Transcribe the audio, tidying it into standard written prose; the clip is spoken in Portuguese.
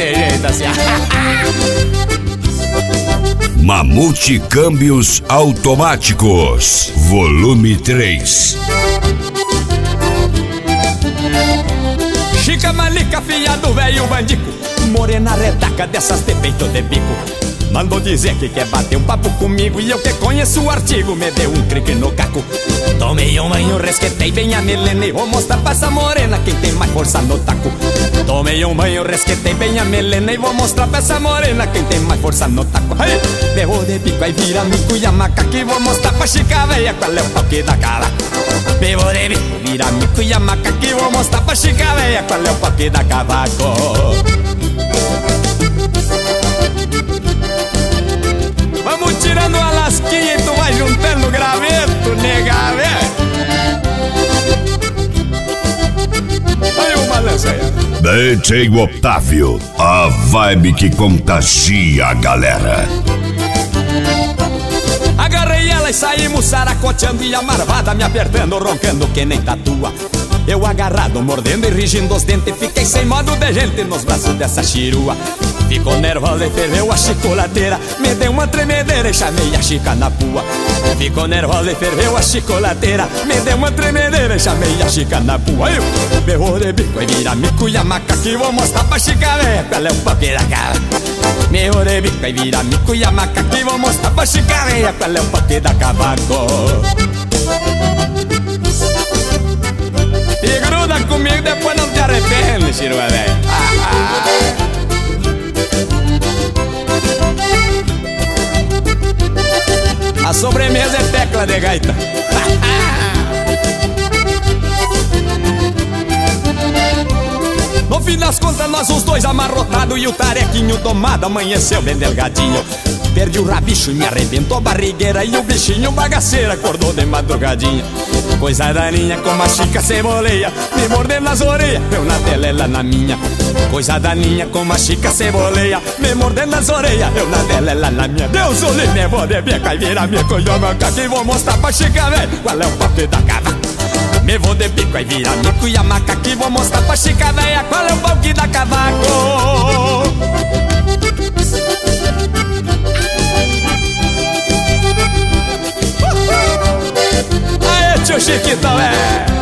ter jeito assim. Mamute Câmbios Automáticos, volume 3. Chica Malica, filha do velho bandico, morena redaca dessas de peito de bico. Mandou dizer que quer bater um papo comigo, e eu que conheço o artigo, me deu um crique no caco. Tomei um banho, resquetei bem a melena, e vou mostrar pra essa morena quem tem mais força no taco. Tomei um banho, resquetei bem a melena, e vou mostrar pra essa morena quem tem mais força no taco. Aí, berrou de bico, aí vira mico e a macaca, e vou mostrar pra chica véia qual é o pau que dá cala. Berrou de bico, vira mico e a macaca, e vou mostrar pra chica véia qual é o pau que dá cavaco. Vamos tirando a lasquinha e tu vai juntando o graveto, nega, velho. Olha o balanço aí. DJ Otávio, a vibe que contagia a galera. Agarrei ela e saímos saracoteando, e a marvada me apertando, roncando que nem tatua. Eu agarrado, mordendo e rigindo os dentes, fiquei sem modo de gente nos braços dessa chirua. Ficou nervosa e ferveu a chicolateira, me deu uma tremedeira e chamei a chica na pua. Ficou nervosa e ferveu a chicolateira, me deu uma tremedeira e chamei a chica na pua. Eu berrou de bico e vira mico e a macaca, e vou mostrar pra chica véia qual é o pau que dá cara. Berrou de bico e vira mico e a macaca, e vou mostrar pra chica véia qual é o pau que dá cavaco. E gruda comigo, depois não te arrepende, chirua velho. A sobremesa é tecla de gaita. No fim das contas, nós os dois amarrotados, e o tarequinho tomado amanheceu bem delgadinho. Perdi o rabicho e me arrebentou a barrigueira, e o bichinho bagaceiro acordou de madrugadinha. Coisa daninha como a chica ceboleia, me mordendo nas orelhas, eu na dela, ela na minha. Coisa daninha como a chica ceboleia, me mordendo nas orelhas, eu na dela, ela na minha. Deus o livre, me vou de bica e vira minha coisa macaca, e vou mostrar pra chica velha qual é o pau que dá cavaco. Me vou de bico e vira mico e a macaca, e vou mostrar pra chica velha qual é o pau que dá cavaco. Aê, tio Chiquitão, é.